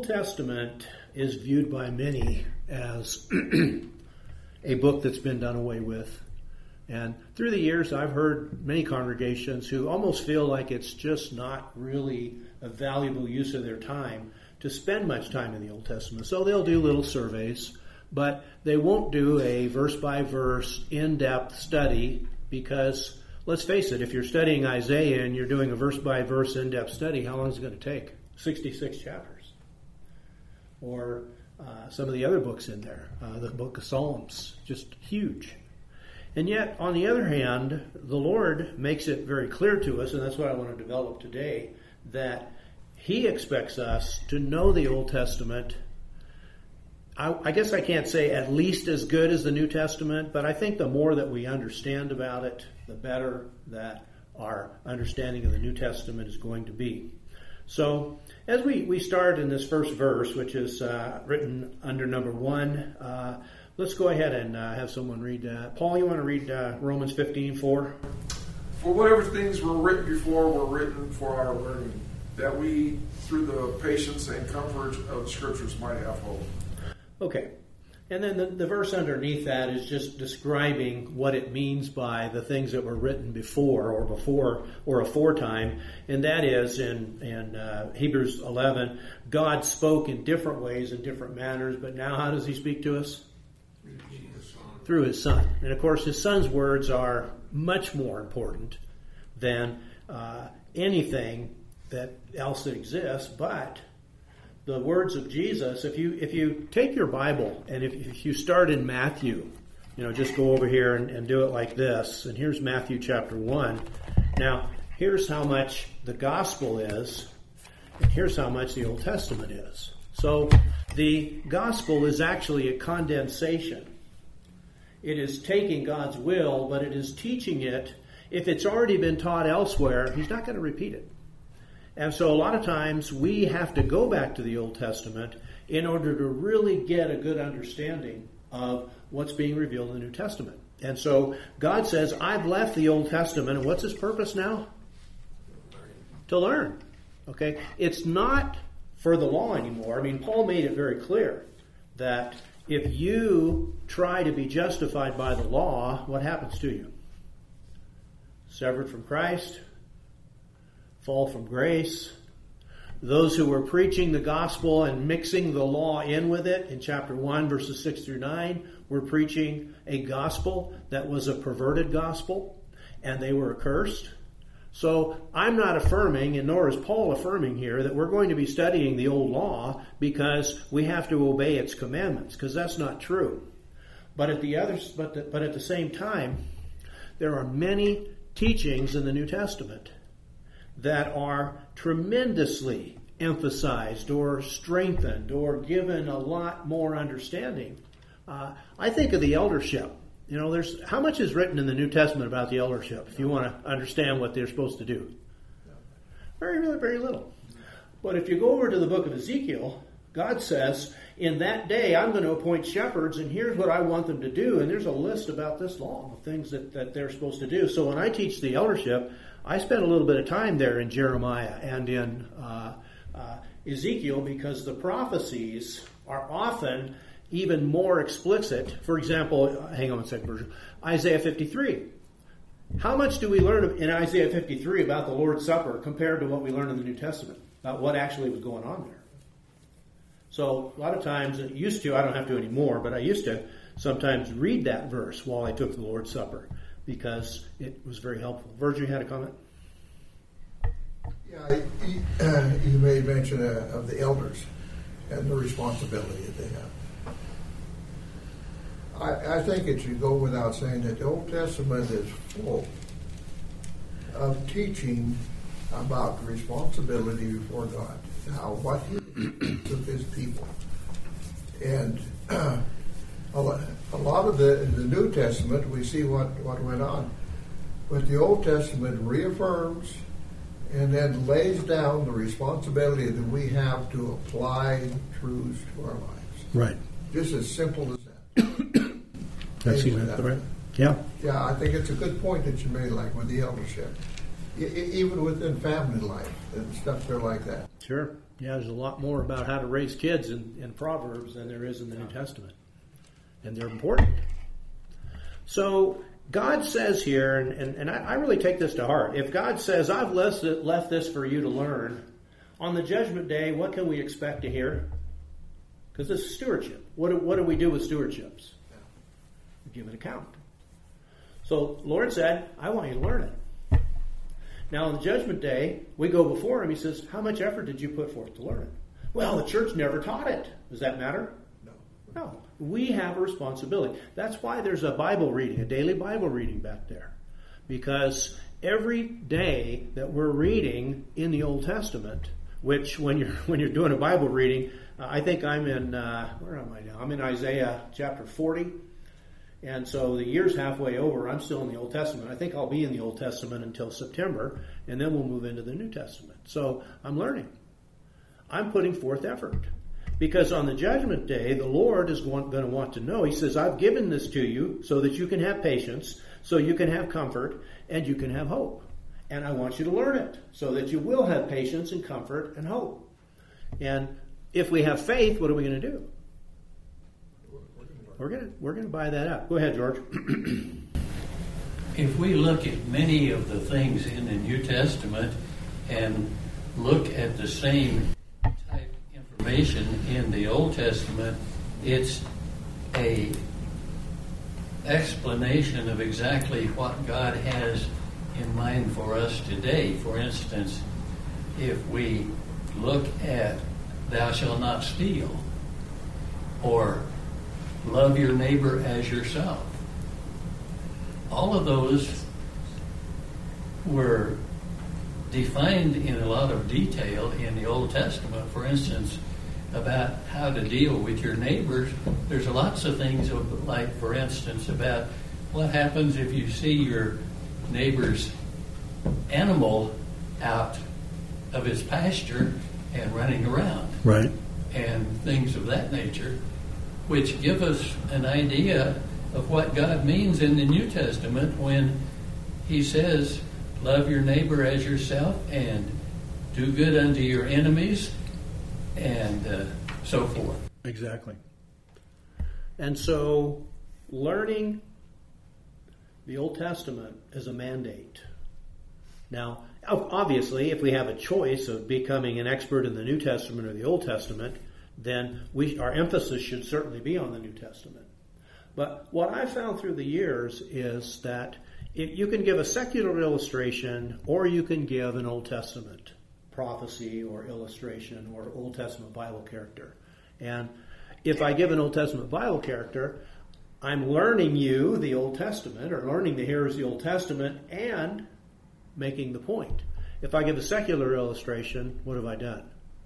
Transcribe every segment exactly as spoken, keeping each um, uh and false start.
Testament is viewed by many as a book that's been done away with. And through the years, I've heard many congregations who almost feel like it's just not really a valuable use of their time to spend much time in the Old Testament. So they'll do little surveys, but they won't do a verse-by-verse, in-depth study because, let's face it, if you're studying Isaiah and you're doing a verse-by-verse, in-depth study, how long is it going to take? sixty-six chapters. Or uh, some of the other books in there, uh, the book of Psalms, just huge. And yet, on the other hand, the Lord makes it very clear to us, and that's what I want to develop today, that He expects us to know the Old Testament. I, I guess I can't say at least as good as the New Testament, but I think the more that we understand about it, the better that our understanding of the New Testament is going to be. So, as we, we start in this first verse, which is uh, written under number one, uh, let's go ahead and uh, have someone read that. Paul, you want to read uh, Romans fifteen four? For whatever things were written before were written for our learning, that we, through the patience and comfort of the Scriptures, might have hope. Okay. And then the, the verse underneath that is just describing what it means by the things that were written before or before or aforetime. And that is in, in uh, Hebrews eleven, God spoke in different ways, in different manners, but now how does He speak to us? Through His Son. And of course, His Son's words are much more important than uh, anything that else that exists, but the words of Jesus, if you if you take your Bible and if, if you start in Matthew, you know, just go over here and, and do it like this. And here's Matthew chapter one. Now, here's how much the gospel is, and here's how much the Old Testament is. So the gospel is actually a condensation. It is taking God's will, but it is teaching it. If it's already been taught elsewhere, He's not going to repeat it. And so a lot of times we have to go back to the Old Testament in order to really get a good understanding of what's being revealed in the New Testament. And so God says, I've left the Old Testament, and what's His purpose now? To learn. Okay? It's not for the law anymore. I mean, Paul made it very clear that if you try to be justified by the law, what happens to you? Severed from Christ, fall from grace. Those who were preaching the gospel and mixing the law in with it in chapter one, verses six through nine, were preaching a gospel that was a perverted gospel, and they were accursed. So I'm not affirming, and nor is Paul affirming here, that we're going to be studying the old law because we have to obey its commandments, because that's not true. But at the other, but the, but at the same time, there are many teachings in the New Testament that are tremendously emphasized or strengthened or given a lot more understanding. Uh, I think of the eldership. You know, there's how much is written in the New Testament about the eldership if you want to understand what they're supposed to do? Very, really, very little. But if you go over to the book of Ezekiel, God says, in that day I'm going to appoint shepherds, and here's what I want them to do. And there's a list about this long of things that, that they're supposed to do. So when I teach the eldership, I spent a little bit of time there in Jeremiah and in uh, uh, Ezekiel because the prophecies are often even more explicit. For example, hang on one second, version. Isaiah fifty-three. How much do we learn in Isaiah fifty-three about the Lord's Supper compared to what we learn in the New Testament, about what actually was going on there? So a lot of times, it used to, I don't have to anymore, but I used to sometimes read that verse while I took the Lord's Supper, because it was very helpful. Virgil, you had a comment? Yeah, you, uh, you made mention uh, of the elders and the responsibility that they have. I, I think it should go without saying that the Old Testament is full of teaching about responsibility before God, how what He thinks of His people. And uh, a, lot, a lot of the in the New Testament, we see what, what went on. But the Old Testament reaffirms and then lays down the responsibility that we have to apply truths to our lives. Right. Just as simple as that. That's that, right? Yeah. Yeah, I think it's a good point that you made, like with the eldership. E- even within family life and stuff there like that. Sure. Yeah, there's a lot more about how to raise kids in, in Proverbs than there is in the New Testament. And they're important. So God says here, and, and, and I, I really take this to heart, if God says, I've left, it, left this for you to learn, on the judgment day, what can we expect to hear? Because this is stewardship. What do, what do we do with stewardships? We give an account. So Lord said, I want you to learn it. Now on the judgment day, we go before him. He says, how much effort did you put forth to learn it? Well, the church never taught it. Does that matter? No. No. We have a responsibility. That's why there's a Bible reading, a daily Bible reading back there. Because every day that we're reading in the Old Testament, which when you're when you're doing a Bible reading, uh, I think I'm in, uh, where am I now? I'm in Isaiah chapter forty. And so the year's halfway over. I'm still in the Old Testament. I think I'll be in the Old Testament until September, and then we'll move into the New Testament. So I'm learning. I'm putting forth effort. Because on the judgment day, the Lord is going to want to know. He says, I've given this to you so that you can have patience, so you can have comfort, and you can have hope. And I want you to learn it so that you will have patience and comfort and hope. And if we have faith, what are we going to do? We're going to we're going to buy that up. Go ahead, George. If we look at many of the things in the New Testament and look at the same type information in the Old Testament, it's a explanation of exactly what God has in mind for us today. For instance, if we look at thou shalt not steal, or love your neighbor as yourself, all of those were defined in a lot of detail in the Old Testament. For instance, about how to deal with your neighbors. There's lots of things, like, for instance, about what happens if you see your neighbor's animal out of his pasture and running around. Right. And things of that nature, which give us an idea of what God means in the New Testament when he says, love your neighbor as yourself and do good unto your enemies and uh, so forth. Exactly. And so learning the Old Testament is a mandate. Now, obviously, if we have a choice of becoming an expert in the New Testament or the Old Testament, then we, our emphasis should certainly be on the New Testament. But what I found through the years is that it, you can give a secular illustration or you can give an Old Testament prophecy or illustration or Old Testament Bible character. And if I give an Old Testament Bible character, I'm learning you the Old Testament or learning the hearers the Old Testament and making the point. If I give a secular illustration, what have I done?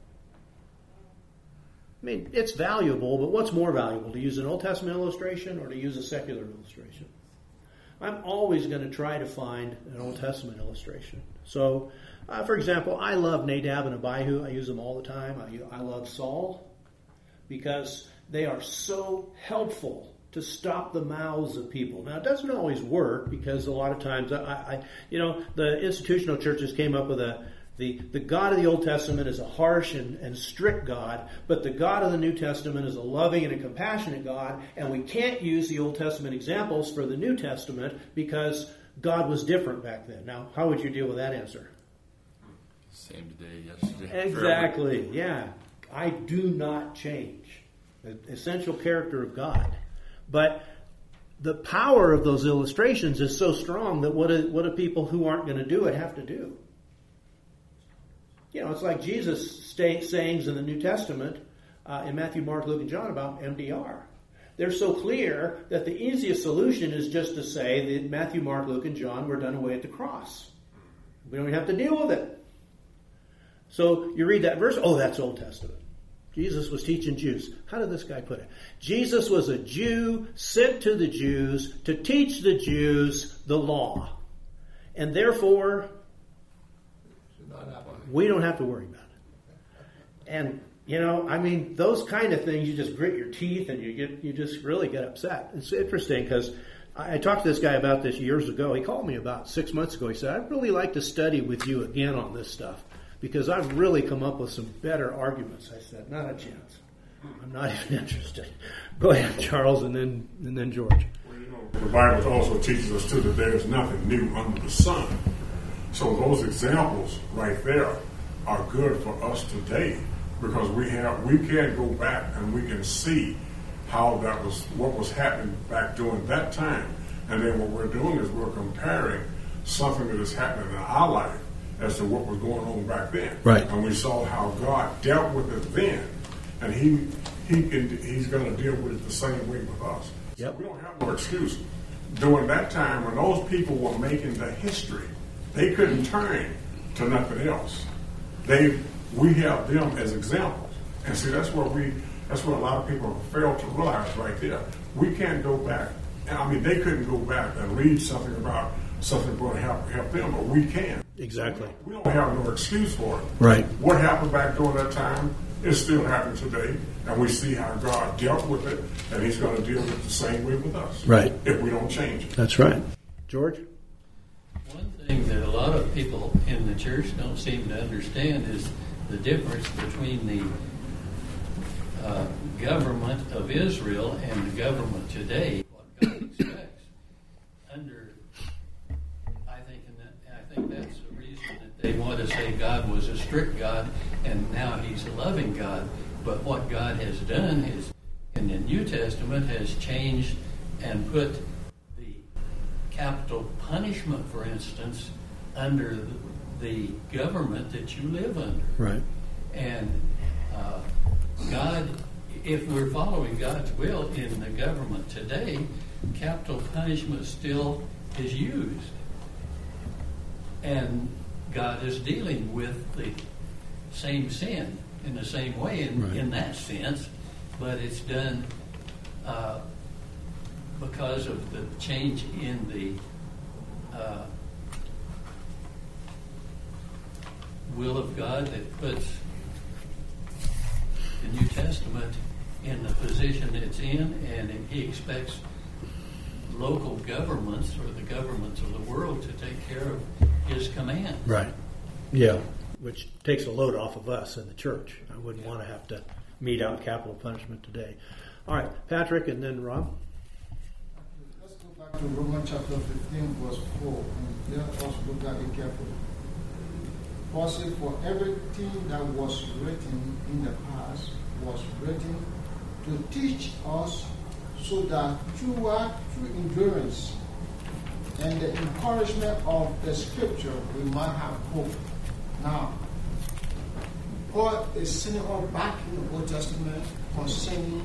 I mean, it's valuable, but what's more valuable, to use an Old Testament illustration or to use a secular illustration? I'm always going to try to find an Old Testament illustration. So, uh, for example, I love Nadab and Abihu. I use them all the time. I, I love Saul because they are so helpful to stop the mouths of people. Now, it doesn't always work because a lot of times, I, I you know, the institutional churches came up with a The, the God of the Old Testament is a harsh and, and strict God, but the God of the New Testament is a loving and a compassionate God, and we can't use the Old Testament examples for the New Testament because God was different back then. Now, how would you deal with that answer? Same today, yesterday. Exactly, forever. yeah. I do not change. The essential character of God. But the power of those illustrations is so strong that what do, what do people who aren't going to do it have to do? You know, it's like Jesus' sayings in the New Testament uh, in Matthew, Mark, Luke, and John about M D R. They're so clear that the easiest solution is just to say that Matthew, Mark, Luke, and John were done away at the cross. We don't even have to deal with it. So you read that verse, oh, that's Old Testament. Jesus was teaching Jews. How did this guy put it? Jesus was a Jew sent to the Jews to teach the Jews the law. And therefore, we don't have to worry about it. And, you know, I mean, those kind of things, you just grit your teeth and you get, you just really get upset. It's interesting because I, I talked to this guy about this years ago. He called me about six months ago. He said, I'd really like to study with you again on this stuff because I've really come up with some better arguments. I said, not a chance. I'm not even interested. Go ahead, Charles, and then and then George. Well, you know, the Bible also teaches us too that there is nothing new under the sun. So those examples right there are good for us today, because we have we can go back and we can see how that was, what was happening back during that time, and then what we're doing is we're comparing something that is happening in our life as to what was going on back then. Right. And we saw how God dealt with it then, and He He can He's going to deal with it the same way with us. Yep. So we don't have no excuse. During that time, when those people were making the history, they couldn't turn to nothing else. They, we have them as examples, and see that's what we, that's what a lot of people fail to realize right there. We can't go back. I mean, they couldn't go back and read something about something going to help help them, but we can. Exactly. We don't have no excuse for it. Right. What happened back during that time is still happening today, and we see how God dealt with it, and He's going to deal with it the same way with us. Right. If we don't change it. That's right. George? One thing that a lot of people in the church don't seem to understand is the difference between the uh, government of Israel and the government today. What God expects under, I think, and that, I think that's the reason that they want to say God was a strict God and now He's a loving God. But what God has done is, in the New Testament, has changed and put capital punishment, for instance, under the government that you live under. Right. And uh, God, if we're following God's will in the government today, capital punishment still is used. And God is dealing with the same sin in the same way in, right. in that sense, but it's done uh, because of the change in the uh, will of God that puts the New Testament in the position it's in, and He expects local governments or the governments of the world to take care of His command. Right. Yeah. Which takes a load off of us in the church. I wouldn't want to have to mete out capital punishment today. All right, Patrick, and then Rob. To Romans chapter fifteen, verse four, and let us look at it carefully. Paul said, for everything that was written in the past was written to teach us, so that through our through endurance and the encouragement of the Scripture we might have hope. Now, Paul is sending us back in the Old Testament concerning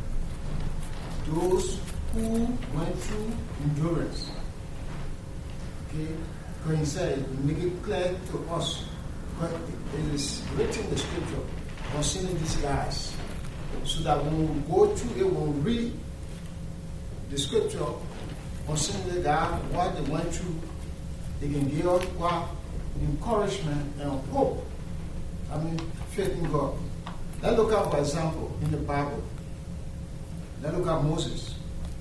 those who went through endurance. Okay? Because he said, make it clear to us, but it is written in the Scripture concerning these guys, so that when we go through it, when we read the Scripture concerning the guy, what they went through, they can give us what encouragement and hope. I mean, faith in God. Let's look at, for example, in the Bible. Let's look at Moses.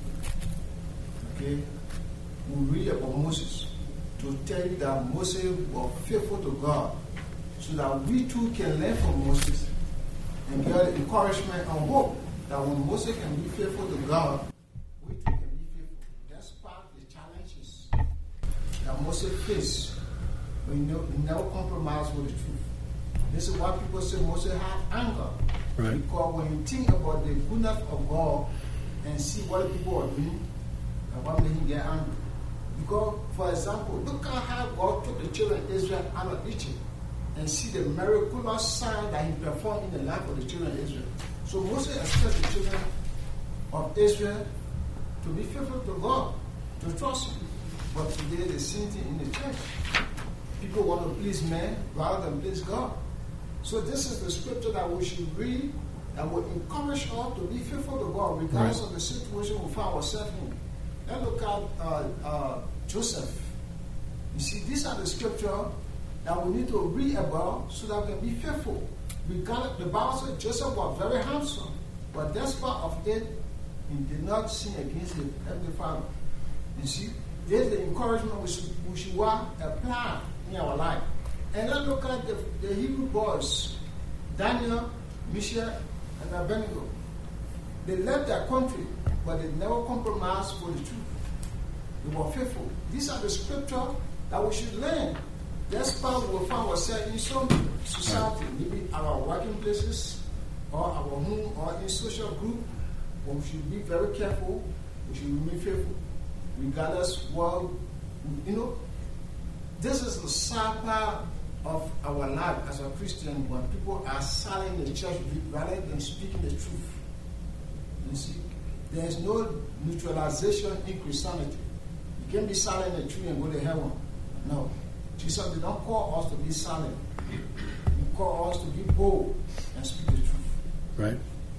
Okay, we read about Moses to tell you that Moses was faithful to God, so that we too can learn from Moses and get encouragement and hope that when Moses can be faithful to God, we too can be faithful. That's part of the challenges that Moses faced. We never compromise with the truth. This is why people say Moses had anger. Right. Because when you think about the goodness of God and see what the people are doing, and what made him get angry. Because, for example, look at how God took the children of Israel out of Egypt and see the miraculous sign that He performed in the life of the children of Israel. So Moses expects the children of Israel to be faithful to God, to trust Him. But today, the same thing in the church. People want to please men rather than please God. So this is the scripture that we should read that will encourage us to be faithful to God regardless right. of the situation we find ourselves in. Let's look at uh, uh, Joseph. You see, these are the scriptures that we need to read about so that we can be faithful. Regardless, the Bible says Joseph was very handsome, but despite of it, he did not sin against his heavenly Father. You see, there's the encouragement we should, we should apply in our life. And let's look at the, the Hebrew boys, Daniel, Mishael, and Abednego. They left their country, but they never compromised for the truth. They were faithful. These are the scriptures that we should learn. That's why we will find ourselves in some society, maybe our working places, or our home, or in social group. We should be very careful. We should remain faithful, regardless what, you know. This is the sad part of our life as a Christian, when people are silent in the church rather than speaking the truth. You see, there is no neutralization in Christianity. You can't be silent in the truth and go to heaven. No. Jesus did not call us to be silent. He called us to be bold and speak the truth. Right.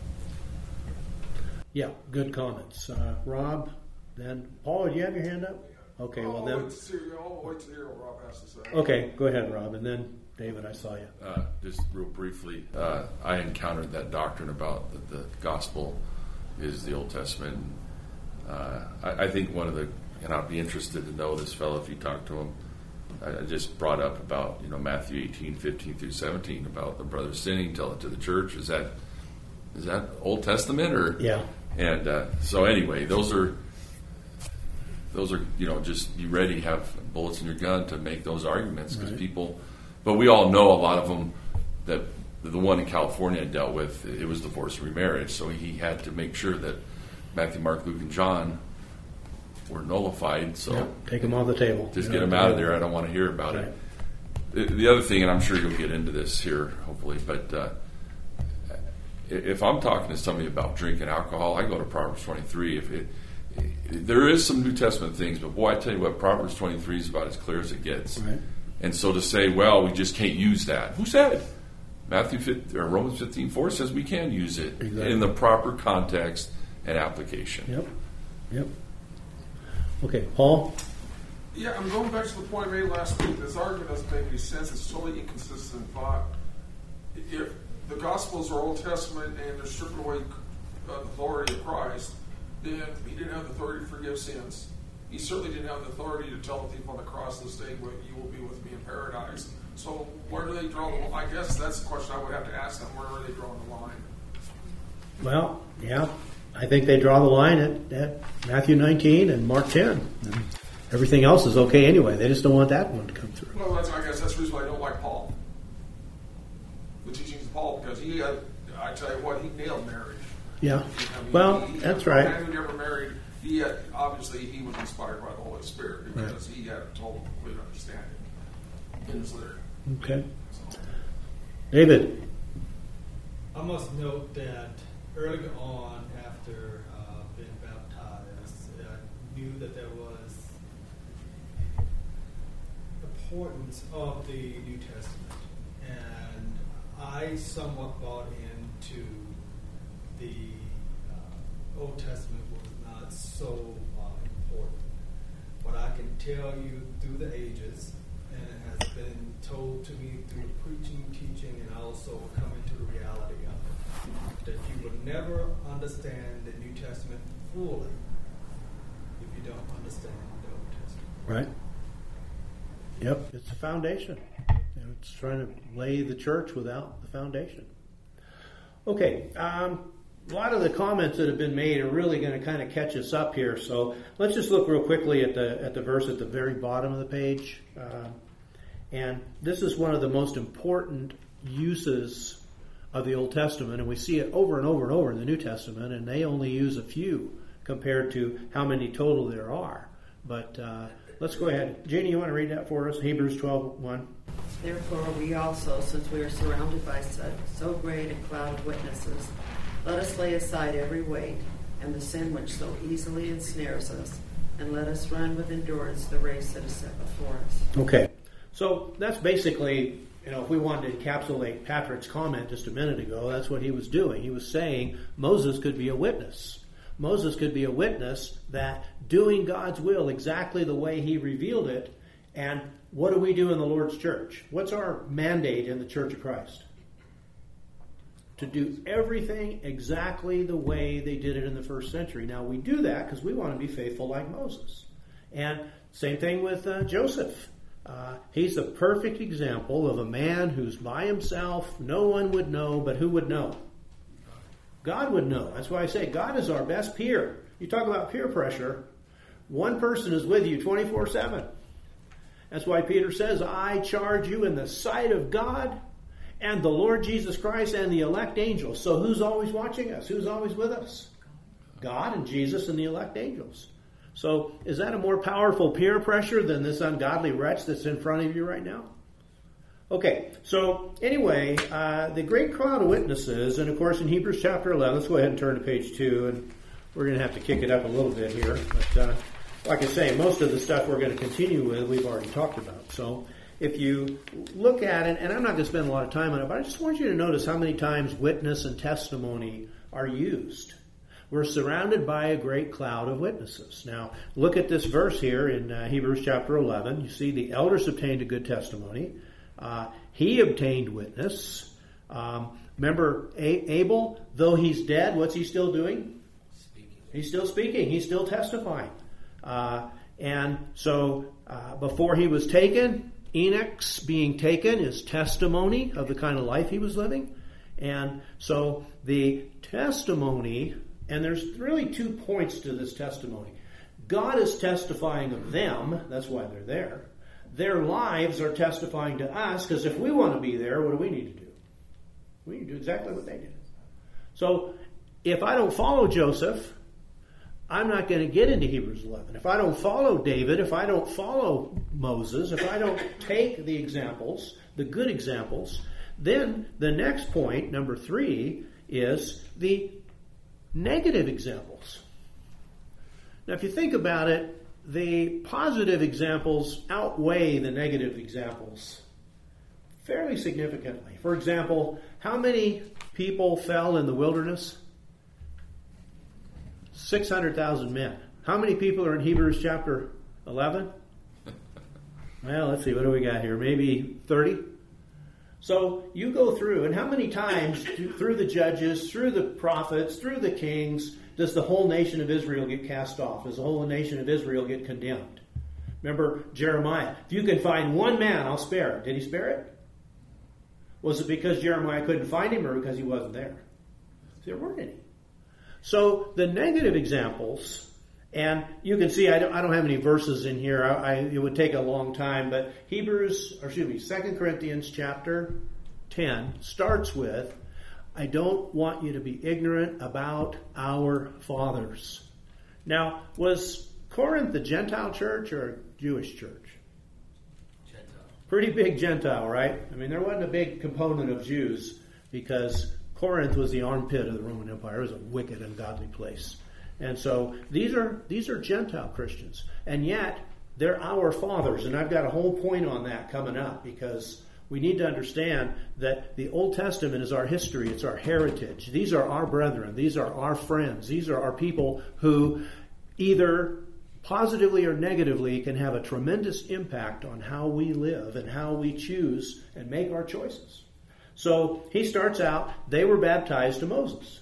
Yeah, good comments. Uh, Rob, then Paul, do you have your hand up? Okay, well then. I'll wait to hear, I'll wait to hear what Rob has to say. Okay, go ahead, Rob, and then David, I saw you. Uh, just real briefly, uh, I encountered that doctrine about that the gospel is the Old Testament. Uh, I, I think one of the, and I'd be interested to know this fellow if you talk to him. I, I just brought up about you know Matthew eighteen, fifteen through seventeen about the brother sinning, tell it to the church. Is that is that Old Testament or yeah? And uh, so anyway, those are. Those are, you know, just be ready, have bullets in your gun to make those arguments because right. people, but we all know a lot of them that the one in California I dealt with, it was divorce and remarriage. So he had to make sure that Matthew, Mark, Luke, and John were nullified. So yeah, take them off the table. Just get them out of there. I don't want to hear about right. it. The, the other thing, and I'm sure you'll get into this here, hopefully, but uh, if I'm talking to somebody about drinking alcohol, I go to Proverbs twenty-three. If it There is some New Testament things, but boy, I tell you what, Proverbs twenty-three is about as clear as it gets. Right. And so to say, well, we just can't use that. Who said it? Matthew fifteen, or Romans fifteen four says we can use it exactly. in the proper context and application. Yep. Yep. Okay, Paul? Yeah, I'm going back to the point I made last week. This argument doesn't make any sense. It's totally inconsistent in thought. If the Gospels are Old Testament and they're stripping away the authority of Christ, then he didn't have the authority to forgive sins. He certainly didn't have the authority to tell the thief on the cross this day, well, you will be with me in paradise. So where do they draw the line? I guess that's the question I would have to ask them. Where are they drawing the line? Well, yeah, I think they draw the line at, at Matthew nineteen and Mark ten. And everything else is okay anyway. They just don't want that one to come through. Well, that's, I guess that's the reason why I don't like Paul. The teachings of Paul, because he had, I tell you what, he nailed marriage. Yeah. I mean, well, he, he, that's a right. A man who never married, he had, obviously he was inspired by the Holy Spirit because right. he had a total complete understanding in his lyric. Okay. So. David. I must note that early on, after uh, being baptized, I knew that there was importance of the New Testament, and I somewhat bought into the uh, Old Testament was not so uh, important. But I can tell you through the ages, and it has been told to me through preaching, teaching, and also coming to the reality of it, that you will never understand the New Testament fully if you don't understand the Old Testament. Right. Yep, it's the foundation. It's trying to lay the church without the foundation. Okay, um, a lot of the comments that have been made are really going to kind of catch us up here. So let's just look real quickly at the at the verse at the very bottom of the page. Uh, and this is one of the most important uses of the Old Testament, and we see it over and over and over in the New Testament, and they only use a few compared to how many total there are. But uh, let's go ahead. Jeannie, you want to read that for us? Hebrews twelve one. Therefore we also, since we are surrounded by so, so great a cloud of witnesses, let us lay aside every weight and the sin which so easily ensnares us, and let us run with endurance the race that is set before us. Okay, so that's basically, you know, if we wanted to encapsulate Patrick's comment just a minute ago, that's what he was doing. He was saying Moses could be a witness. Moses could be a witness that doing God's will exactly the way he revealed it. And what do we do in the Lord's church? What's our mandate in the Church of Christ? To do everything exactly the way they did it in the first century. Now, we do that because we want to be faithful like Moses. And same thing with uh, Joseph. Uh, he's the perfect example of a man who's by himself. No one would know, but who would know? God would know. That's why I say God is our best peer. You talk about peer pressure. One person is with you twenty-four seven. That's why Peter says, I charge you in the sight of God and the Lord Jesus Christ and the elect angels. So who's always watching us? Who's always with us? God and Jesus and the elect angels. So is that a more powerful peer pressure than this ungodly wretch that's in front of you right now? Okay, so anyway, uh, the great cloud of witnesses, and of course in Hebrews chapter eleven, let's go ahead and turn to page two, and we're going to have to kick it up a little bit here. But uh, like I say, most of the stuff we're going to continue with, we've already talked about. So if you look at it, and I'm not going to spend a lot of time on it, but I just want you to notice how many times witness and testimony are used. We're surrounded by a great cloud of witnesses. Now, look at this verse here in uh, Hebrews chapter eleven. You see the elders obtained a good testimony. Uh, he obtained witness. Um, remember, a- Abel, though he's dead, what's he still doing? Speaking. He's still speaking. He's still testifying. Uh, and so uh, before he was taken, Enoch's being taken is testimony of the kind of life he was living. And so the testimony... And there's really two points to this testimony. God is testifying of them. That's why they're there. Their lives are testifying to us, because if we want to be there, what do we need to do? We need to do exactly what they did. So if I don't follow Joseph, I'm not going to get into Hebrews eleven. If I don't follow David, if I don't follow Moses, if I don't take the examples, the good examples, then the next point, number three, is the negative examples. Now, if you think about it, the positive examples outweigh the negative examples fairly significantly. For example, how many people fell in the wilderness? six hundred thousand men. How many people are in Hebrews chapter eleven? Well, let's see, what do we got here? Maybe thirty? So you go through, and how many times through the judges, through the prophets, through the kings, does the whole nation of Israel get cast off? Does the whole nation of Israel get condemned? Remember Jeremiah. If you can find one man, I'll spare it. Did he spare it? Was it because Jeremiah couldn't find him, or because he wasn't there? There weren't any. So the negative examples... And you can see I don't, I don't have any verses in here. I, I, it would take a long time. But Hebrews, or excuse me, Second Corinthians chapter ten starts with, I don't want you to be ignorant about our fathers. Now, was Corinth a Gentile church or a Jewish church? Gentile. Pretty big Gentile, right? I mean, there wasn't a big component of Jews, because Corinth was the armpit of the Roman Empire. It was a wicked, ungodly place. And so these are these are Gentile Christians. And yet, they're our fathers. And I've got a whole point on that coming up, because we need to understand that the Old Testament is our history. It's our heritage. These are our brethren. These are our friends. These are our people who either positively or negatively can have a tremendous impact on how we live and how we choose and make our choices. So he starts out, they were baptized to Moses.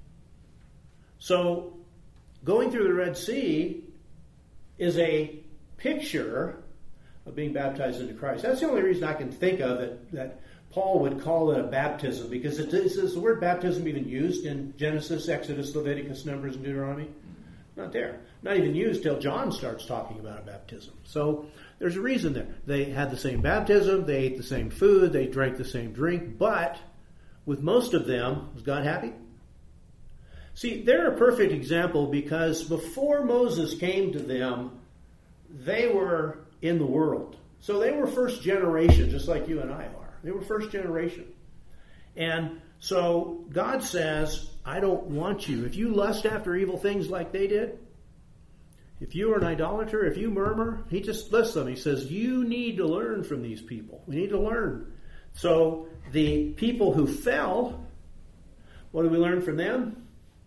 So going through the Red Sea is a picture of being baptized into Christ. That's the only reason I can think of it, that Paul would call it a baptism, because it is, is the word baptism even used in Genesis, Exodus, Leviticus, Numbers, and Deuteronomy? Not there. Not even used till John starts talking about a baptism. So there's a reason there. They had the same baptism, they ate the same food, they drank the same drink, but with most of them, was God happy? See, they're a perfect example, because before Moses came to them, they were in the world. So they were first generation, just like you and I are. They were first generation. And so God says, I don't want you. If you lust after evil things like they did, if you are an idolater, if you murmur, he just lists them. He says, you need to learn from these people. We need to learn. So the people who fell, what do we learn from them?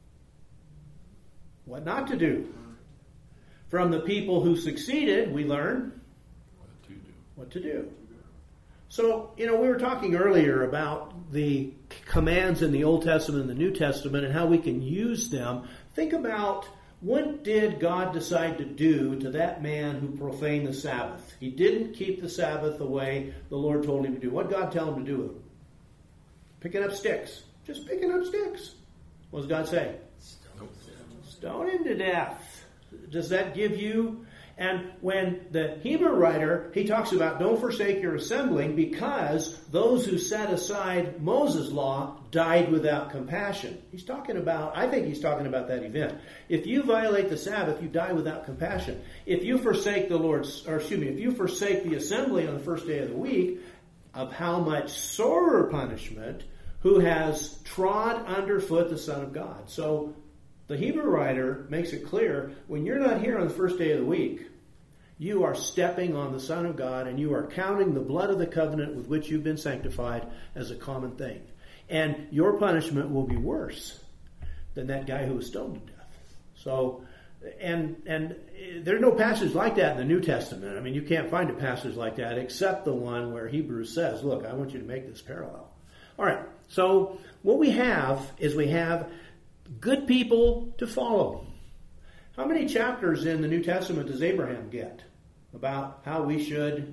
What not to do. From the people who succeeded, we learn What to do. What to do. So, you know, we were talking earlier about the commands in the Old Testament and the New Testament and how we can use them. Think about What did God decide to do to that man who profaned the Sabbath? He didn't keep the Sabbath the way the Lord told him to do. What did God tell him to do with him? Picking up sticks. Just picking up sticks. What does God say? Stone, Stone him to death. Does that give you... And when the Hebrew writer, he talks about don't forsake your assembling because those who set aside Moses' law died without compassion. He's talking about, I think he's talking about that event. If you violate the Sabbath, you die without compassion. If you forsake the Lord's, or excuse me, if you forsake the assembly on the first day of the week, of how much sorer punishment who has trod underfoot the Son of God. So the Hebrew writer makes it clear, when you're not here on the first day of the week, you are stepping on the Son of God and you are counting the blood of the covenant with which you've been sanctified as a common thing. And your punishment will be worse than that guy who was stoned to death. So, and and there's no passage like that in the New Testament. I mean, you can't find a passage like that except the one where Hebrews says, look, I want you to make this parallel. All right, so what we have is we have good people to follow. How many chapters in the New Testament does Abraham get about how we should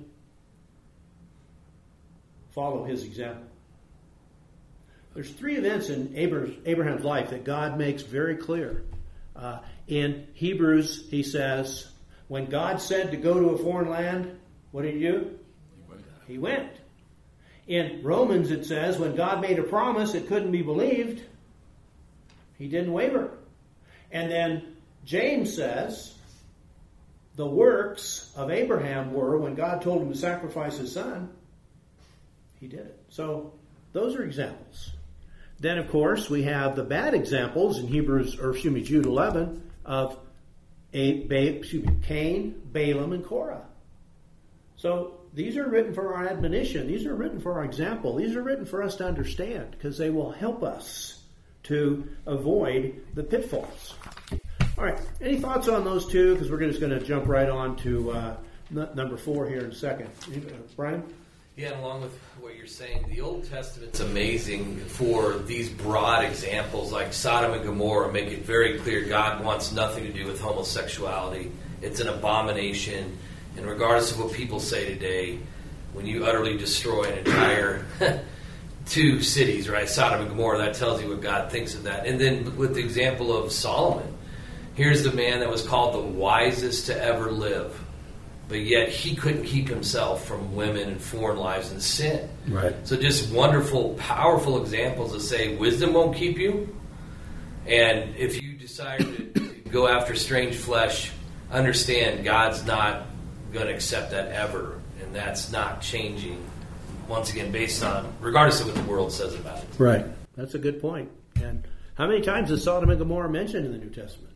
follow his example? There's three events in Abraham's life that God makes very clear. Uh, in Hebrews, he says, when God said to go to a foreign land, what did he do? He went. He went. In Romans, it says, when God made a promise, it couldn't be believed. He didn't waver. And then James says, the works of Abraham were when God told him to sacrifice his son, he did it. So those are examples. Then, of course, we have the bad examples in Hebrews, or excuse me, Jude eleven, of a, ba, excuse me, Cain, Balaam, and Korah. So these are written for our admonition. These are written for our example. These are written for us to understand because they will help us to avoid the pitfalls. All right. Any thoughts on those two? Because we're just going to jump right on to uh, n- number four here in a second. Uh, Brian? Yeah, and along with what you're saying, the Old Testament's amazing for these broad examples like Sodom and Gomorrah make it very clear God wants nothing to do with homosexuality. It's an abomination. And regardless of what people say today, when you utterly destroy an entire two cities, right, Sodom and Gomorrah, that tells you what God thinks of that. And then with the example of Solomon, here's the man that was called the wisest to ever live. But yet he couldn't keep himself from women and foreign lives and sin. Right. So just wonderful, powerful examples that say wisdom won't keep you. And if you decide to go after strange flesh, understand God's not going to accept that ever. And that's not changing, once again, based on, regardless of what the world says about it. Right. That's a good point. And how many times is Sodom and Gomorrah mentioned in the New Testament?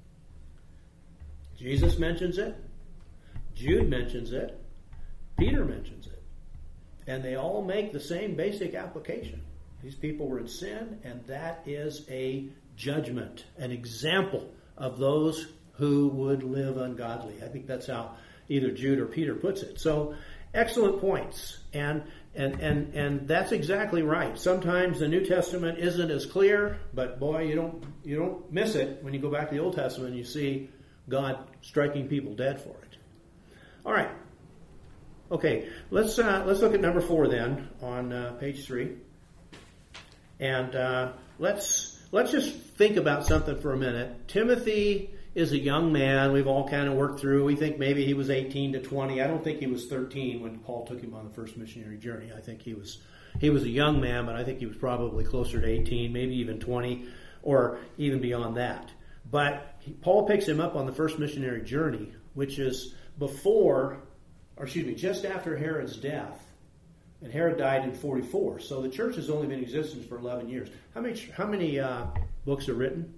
Jesus mentions it. Jude mentions it. Peter mentions it. And they all make the same basic application. These people were in sin, and that is a judgment, an example of those who would live ungodly. I think that's how either Jude or Peter puts it. So, excellent points. And and and and that's exactly right. Sometimes the New Testament isn't as clear, but boy, you don't you don't miss it when you go back to the Old Testament and you see God striking people dead for it. All right. Okay, let's uh, let's look at number four then on uh, page three, and uh, let's let's just think about something for a minute. Timothy is a young man. We've all kind of worked through. We think maybe he was eighteen to twenty. I don't think he was thirteen when Paul took him on the first missionary journey. I think he was he was a young man, but I think he was probably closer to eighteen, maybe even twenty, or even beyond that. But he, Paul picks him up on the first missionary journey, which is before, or excuse me, just after Herod's death. And Herod died in forty-four. So the church has only been in existence for eleven years. How many how many uh, books are written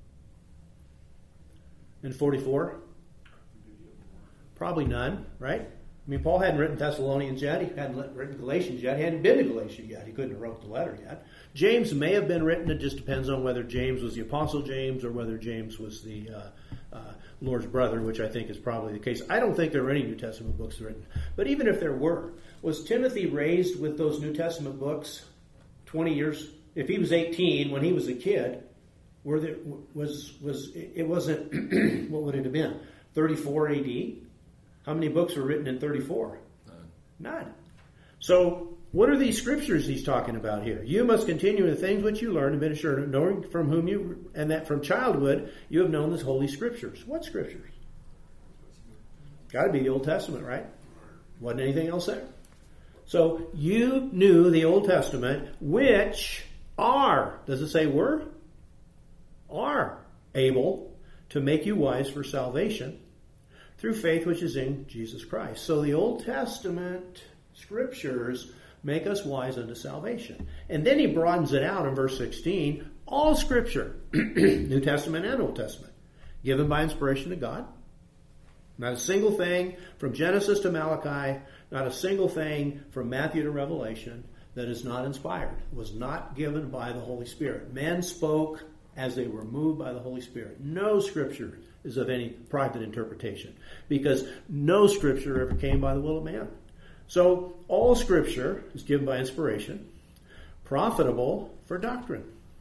in forty-four? Probably none, right? I mean, Paul hadn't written Thessalonians yet. He hadn't written Galatians yet. He hadn't been to Galatia yet. He couldn't have wrote the letter yet. James may have been written. It just depends on whether James was the Apostle James or whether James was the uh, uh, Lord's brother, which I think is probably the case. I don't think there were any New Testament books written. But even if there were, was Timothy raised with those New Testament books twenty years? If he was eighteen when he was a kid, Were there was was it wasn't what would it have been? thirty-four A D? How many books were written in thirty-four? None. None. So what are these scriptures he's talking about here? You must continue in the things which you learned and been assured of, knowing from whom you, and that from childhood you have known the holy scriptures. What scriptures? Got to be the Old Testament, right? Wasn't anything else there? So you knew the Old Testament, which are, does it say were? Are able to make you wise for salvation through faith which is in Jesus Christ. So the Old Testament scriptures make us wise unto salvation. And then he broadens it out in verse sixteen. All scripture, New Testament and Old Testament, given by inspiration of God. Not a single thing from Genesis to Malachi, not a single thing from Matthew to Revelation that is not inspired, was not given by the Holy Spirit. Men spoke as they were moved by the Holy Spirit. No scripture is of any private interpretation, because no scripture ever came by the will of man. So all scripture is given by inspiration, profitable for doctrine.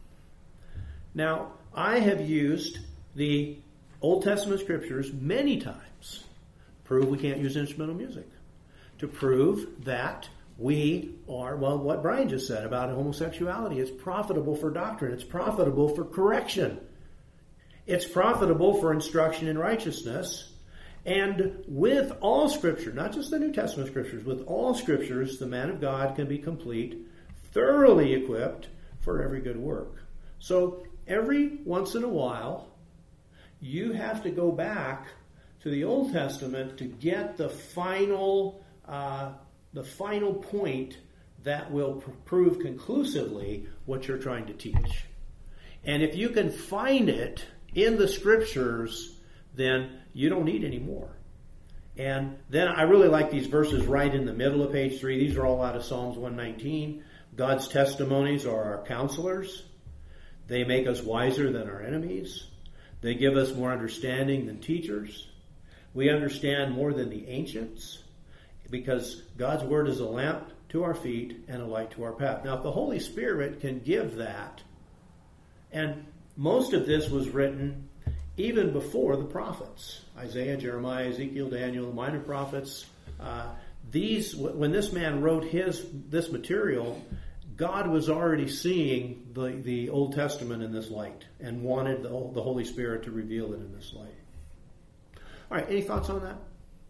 Now, I have used the Old Testament scriptures many times to prove we can't use instrumental music, to prove that we are, well, what Brian just said about homosexuality. It's profitable for doctrine. It's profitable for correction. It's profitable for instruction in righteousness. And with all Scripture, not just the New Testament Scriptures, with all Scriptures, the man of God can be complete, thoroughly equipped for every good work. So every once in a while, you have to go back to the Old Testament to get the final uh, the final point that will pr- prove conclusively what you're trying to teach. And if you can find it in the Scriptures, then you don't need any more. And then I really like these verses right in the middle of page three. These are all out of Psalms one nineteen. God's testimonies are our counselors. They make us wiser than our enemies. They give us more understanding than teachers. We understand more than the ancients, because God's Word is a lamp to our feet and a light to our path. Now, if the Holy Spirit can give that, and most of this was written even before the prophets, Isaiah, Jeremiah, Ezekiel, Daniel, the minor prophets, uh, these, when this man wrote his this material, God was already seeing the, the Old Testament in this light and wanted the, the Holy Spirit to reveal it in this light. All right, any thoughts on that?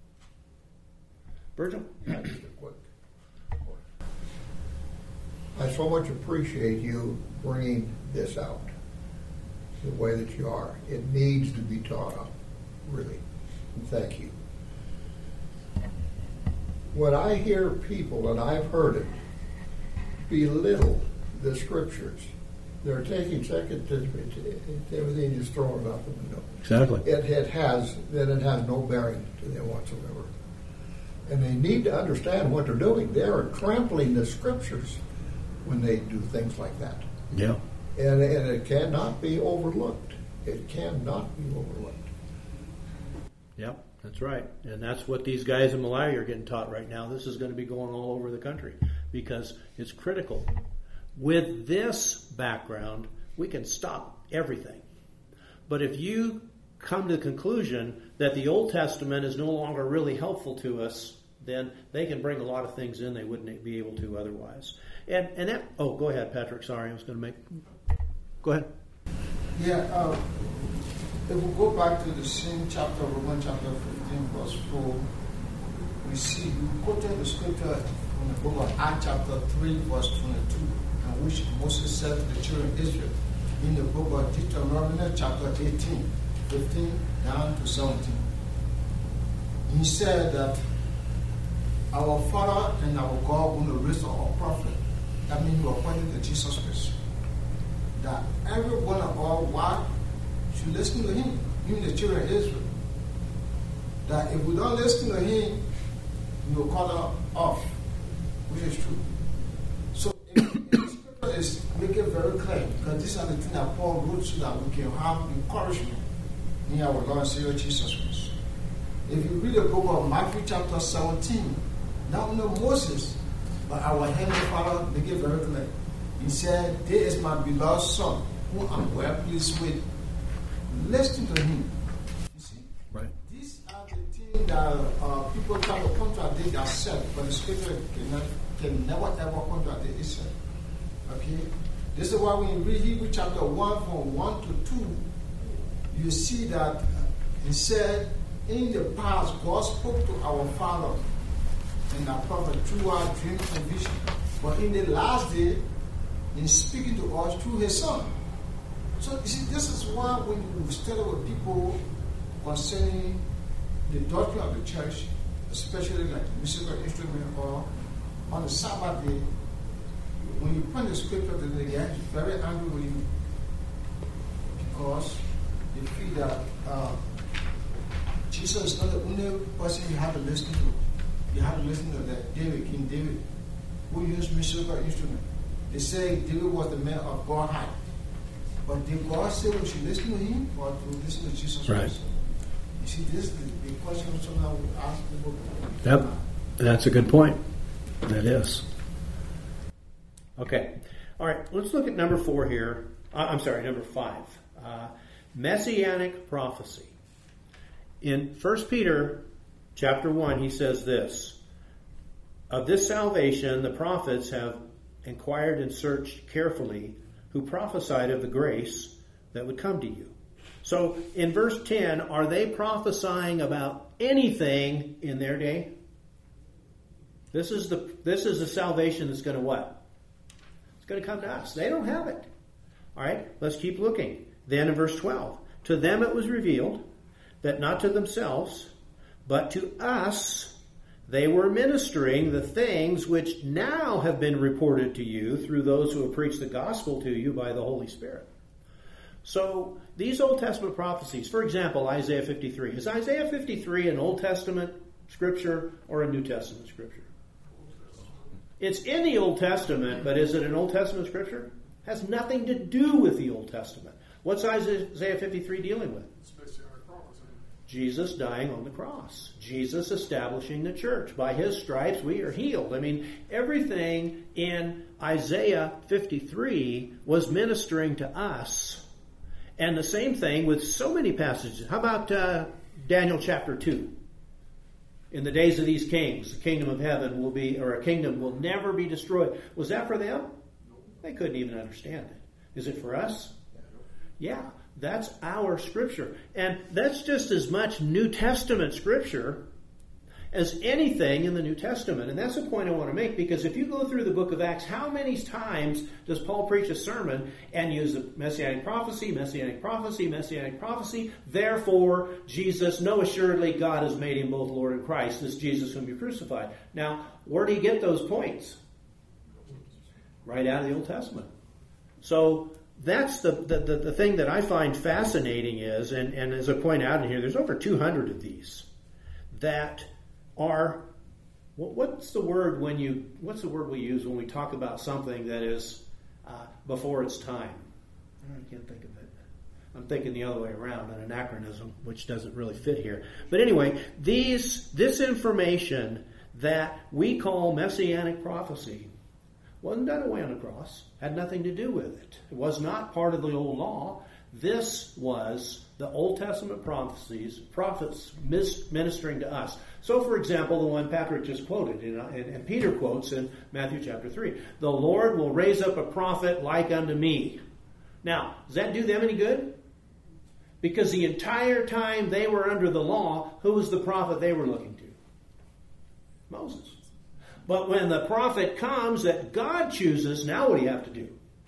Virgil? Yeah, just a quick. I so much appreciate you bringing this out the way that you are. It needs to be taught up, really. And thank you. When I hear people, and I've heard it, belittle the Scriptures, they're taking Second Timothy, everything, just throwing it out the window. Exactly. It, it has, then it has no bearing to them whatsoever. And they need to understand what they're doing. They are trampling the Scriptures when they do things like that. Yeah. And, and it cannot be overlooked. It cannot be overlooked. Yep, that's right. And that's what these guys in Malawi are getting taught right now. This is going to be going all over the country because it's critical. With this background, we can stop everything. But if you come to the conclusion that the Old Testament is no longer really helpful to us, then they can bring a lot of things in they wouldn't be able to otherwise. And and that, oh, go ahead, Patrick. Sorry, I was going to make. Go ahead. Yeah, uh, if we go back to the same chapter, Romans chapter fifteen, verse four, we see, we quoted the scripture from the book of Acts chapter three, verse twenty-two, in which Moses said to the children of Israel, in the book of Deuteronomy chapter eighteen, fifteen down to seventeen. He said that our Father and our God will raise up a prophet. That means you are pointing to Jesus Christ. That every one of our wives should listen to him, even the children of Israel. That if we don't listen to him, we will cut her off, which is true. So if the scripture is make it very clear, because these are the things that Paul wrote so that we can have encouragement in our Lord and Savior Jesus Christ. If you read the book of Matthew chapter seventeen, not only Moses, but our Heavenly Father make it very clear. He said, "This is my beloved Son, who I'm well pleased with, listen to him. You see? Right. These are the things that uh, people try to contradict themselves, but the scripture cannot, can never ever contradict itself. Okay? This is why when you read Hebrews chapter one from one to two, you see that he said, in the past, God spoke to our father and our prophet through our dream and vision. But in the last day, He's speaking to us through His Son. So you see, this is why when you study with people concerning the doctrine of the church, especially like musical instrument or on the Sabbath day, when you point the scripture to them, they get very angry with you because they feel that uh, Jesus is not the only person you have to listen to. You have to listen to that David, King David, who used musical instrument. They say David was the man of God heart. But did God say we should listen to him or to listen to Jesus Right. also? You see, this is the, the question sometimes we ask people. Yep, that's a good point. That is. Okay. All right, let's look at number four here. Uh, I'm sorry, number five. Uh, Messianic prophecy. In First Peter chapter one, he says this, of this salvation the prophets have inquired and searched carefully, who prophesied of the grace that would come to you. So in verse ten, are they prophesying about anything in their day? This is the this is the salvation that's going to what? It's going to come to us. They don't have it. All right, let's keep looking. Then in verse twelve, to them it was revealed that not to themselves, but to us they were ministering the things which now have been reported to you through those who have preached the gospel to you by the Holy Spirit. So these Old Testament prophecies, for example, Isaiah fifty-three. Is Isaiah fifty-three an Old Testament scripture or a New Testament scripture? It's in the Old Testament, but is it an Old Testament scripture? It has nothing to do with the Old Testament. What's Isaiah fifty-three dealing with? Jesus dying on the cross. Jesus establishing the church. By His stripes we are healed. I mean, everything in Isaiah fifty-three was ministering to us. And the same thing with so many passages. How about uh, Daniel chapter two? In the days of these kings, the kingdom of heaven will be, or a kingdom will never be destroyed. Was that for them? They couldn't even understand it. Is it for us? Yeah. That's our scripture. And that's just as much New Testament scripture as anything in the New Testament. And that's the point I want to make, because if you go through the book of Acts, how many times does Paul preach a sermon and use the messianic prophecy, messianic prophecy, messianic prophecy? Therefore, Jesus, no, assuredly, God has made him both Lord and Christ, this Jesus whom you crucified. Now, where do you get those points? Right out of the Old Testament. So, that's the, the, the, the thing that I find fascinating is, and, and as I point out in here, there's over two hundred of these that are, what's the word when you, what's the word we use when we talk about something that is uh, before its time? I can't think of it. I'm thinking the other way around, an anachronism, which doesn't really fit here. But anyway, these this information that we call messianic prophecy wasn't done away on the cross, had nothing to do with it. It was not part of the old law. This was the Old Testament prophecies, prophets ministering to us. So, for example, the one Patrick just quoted, and, and Peter quotes in Matthew chapter three, the Lord will raise up a prophet like unto me. Now, does that do them any good? Because the entire time they were under the law, who was the prophet they were looking to? Moses. But when the prophet comes that God chooses, now what do you have to do?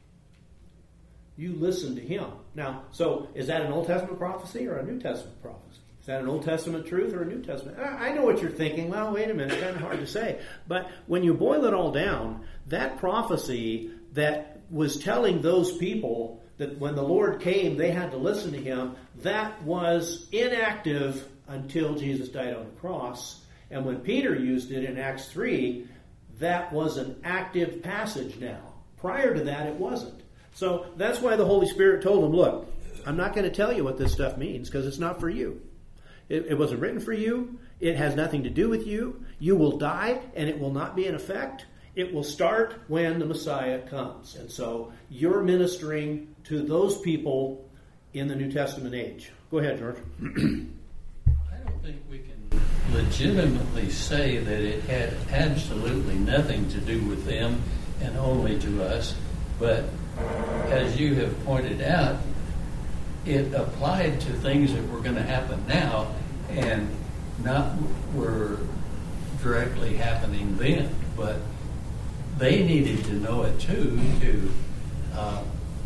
You listen to him. Now, so is that an Old Testament prophecy or a New Testament prophecy? Is that an Old Testament truth or a New Testament? I know what you're thinking. Well, wait a minute. It's kind of hard to say. But when you boil it all down, that prophecy that was telling those people that when the Lord came, they had to listen to him, that was inactive until Jesus died on the cross. And when Peter used it in Acts three, that was an active passage now. Prior to that, it wasn't. So that's why the Holy Spirit told him, look, I'm not going to tell you what this stuff means because it's not for you. It, it wasn't written for you. It has nothing to do with you. You will die and it will not be in effect. it will start when the Messiah comes. And so you're ministering to those people in the New Testament age. Go ahead, George. I don't think we can legitimately say that it had absolutely nothing to do with them and only to us. But as you have pointed out, it applied to things that were going to happen now and not were directly happening then. But they needed to know it too, to uh,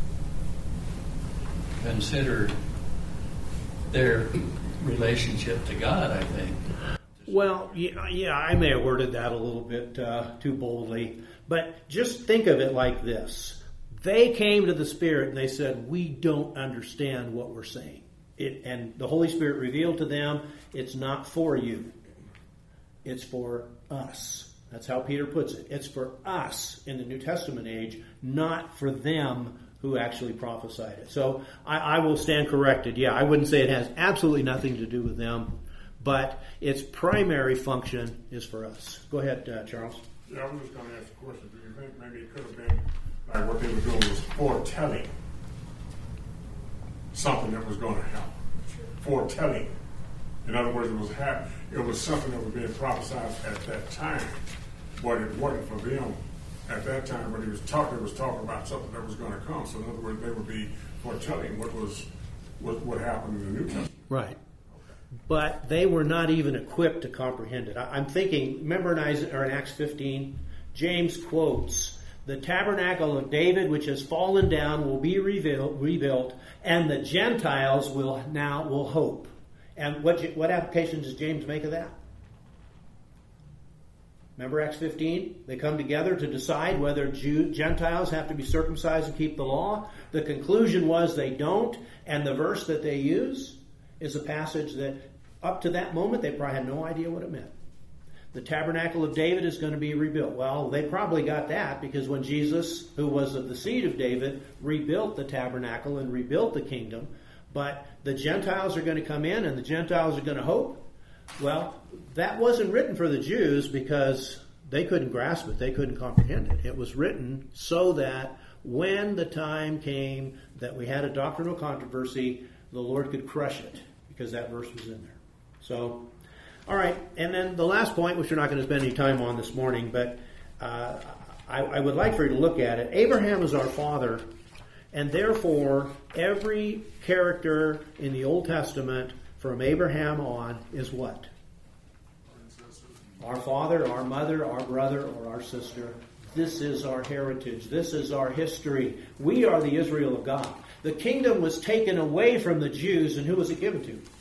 consider their relationship to God, I think. Well, yeah, yeah, I may have worded that a little bit uh, too boldly, but just think of it like this. They came to the Spirit and they said, we don't understand what we're saying. It, and the Holy Spirit revealed to them, it's not for you. It's for us. That's how Peter puts it. It's for us in the New Testament age, not for them who actually prophesied it. So I, I will stand corrected. Yeah, I wouldn't say it has absolutely nothing to do with them, but its primary function is for us. Go ahead, uh, Charles. Yeah, I'm just going to ask a question. Do you think maybe it could have been like what they were doing was foretelling something that was going to happen? Foretelling. In other words, it was hap- it was something that was being prophesied at that time, but it wasn't for them at that time. When he was talking, he was talking about something that was going to come. So in other words, they would be foretelling what was what, what happened in the New Testament. Right. But they were not even equipped to comprehend it. I, I'm thinking, remember in, Isaiah, or in Acts fifteen, James quotes, the tabernacle of David, which has fallen down, will be rebuilt, rebuilt and the Gentiles will now will hope. And what, what application does James make of that? Remember Acts fifteen? They come together to decide whether Jew, Gentiles have to be circumcised and keep the law. The conclusion was they don't, and the verse that they use is a passage that up to that moment they probably had no idea what it meant. The tabernacle of David is going to be rebuilt. Well, they probably got that because when Jesus, who was of the seed of David, rebuilt the tabernacle and rebuilt the kingdom, but the Gentiles are going to come in and the Gentiles are going to hope. Well, that wasn't written for the Jews because they couldn't grasp it. They couldn't comprehend it. It was written so that when the time came that we had a doctrinal controversy, the Lord could crush it because that verse was in there. So, all right. And then the last point, which we're not going to spend any time on this morning, but uh, I, I would like for you to look at it. Abraham is our father, and therefore every character in the Old Testament from Abraham on is what? Our father, our mother, our brother, or our sister. This is our heritage. This is our history. We are the Israel of God. The kingdom was taken away from the Jews, and who was it given to?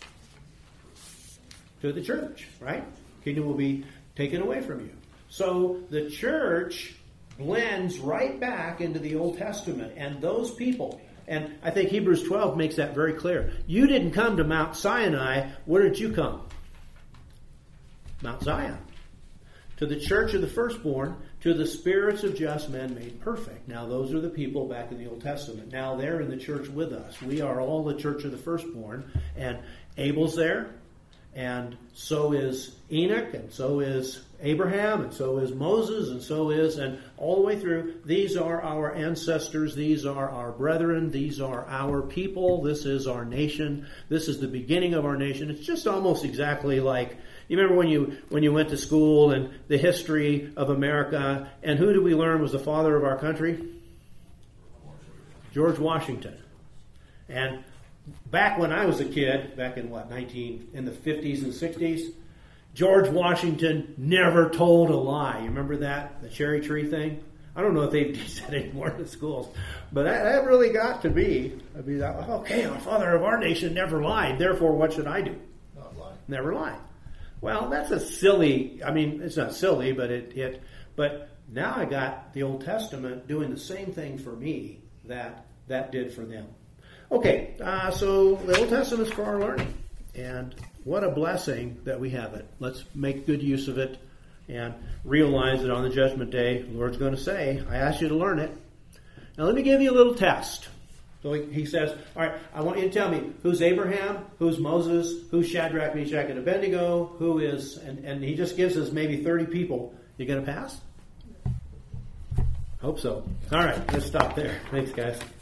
To the church, right? Kingdom will be taken away from you. So the church blends right back into the Old Testament, and those people, and I think Hebrews twelve makes that very clear. You didn't come to Mount Sinai. Where did you come? Mount Zion. To the church of the firstborn, to the spirits of just men made perfect. Now those are the people back in the Old Testament. Now they're in the church with us. We are all the church of the firstborn, and Abel's there, and so is Enoch, and so is Abraham, and so is Moses, and so is, and all the way through, these are our ancestors, these are our brethren, these are our people, this is our nation, this is the beginning of our nation. It's just almost exactly like, you remember when you when you went to school and the history of America, and who did we learn was the father of our country? George Washington. And back when I was a kid, back in what, nineteen in the fifties and sixties, George Washington never told a lie. You remember that? The cherry tree thing? I don't know if they teach that anymore in the schools. But that, that really got to be, I'd be that, okay, the father of our nation never lied. Therefore, what should I do? Not lie. Never lie. Well, that's a silly, I mean, it's not silly, but it, it, but now I got the Old Testament doing the same thing for me that that did for them. Okay, uh, so the Old Testament's for our learning. And what a blessing that we have it. Let's make good use of it and realize that on the judgment day, the Lord's going to say, I asked you to learn it. Now let me give you a little test. So he, he says, all right, I want you to tell me who's Abraham, who's Moses, who's Shadrach, Meshach, and Abednego, who is, and, and he just gives us maybe thirty people. You going to pass? Hope so. All right, let's stop there. Thanks, guys.